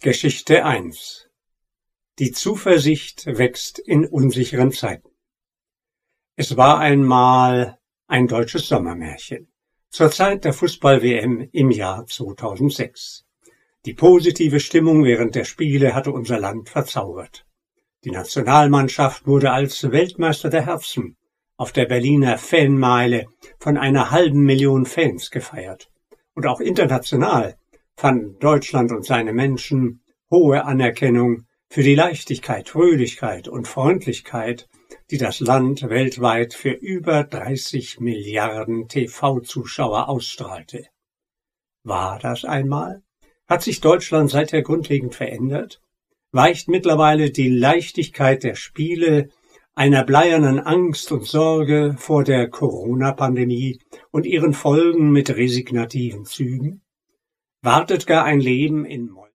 Geschichte 1: Die Zuversicht wächst in unsicheren Zeiten. Es war einmal ein deutsches Sommermärchen zur Zeit der Fußball-WM im Jahr 2006. Die positive Stimmung während der Spiele hatte unser Land verzaubert. Die Nationalmannschaft wurde als Weltmeister der Herzen auf der Berliner Fanmeile von einer halben Million Fans gefeiert. Und auch international fanden Deutschland und seine Menschen hohe Anerkennung für die Leichtigkeit, Fröhlichkeit und Freundlichkeit, die das Land weltweit für über 30 Milliarden TV-Zuschauer ausstrahlte. War das einmal? Hat sich Deutschland seither grundlegend verändert? Weicht mittlerweile die Leichtigkeit der Spiele einer bleiernen Angst und Sorge vor der Corona-Pandemie und ihren Folgen mit resignativen Zügen? Wartet gar ein Leben in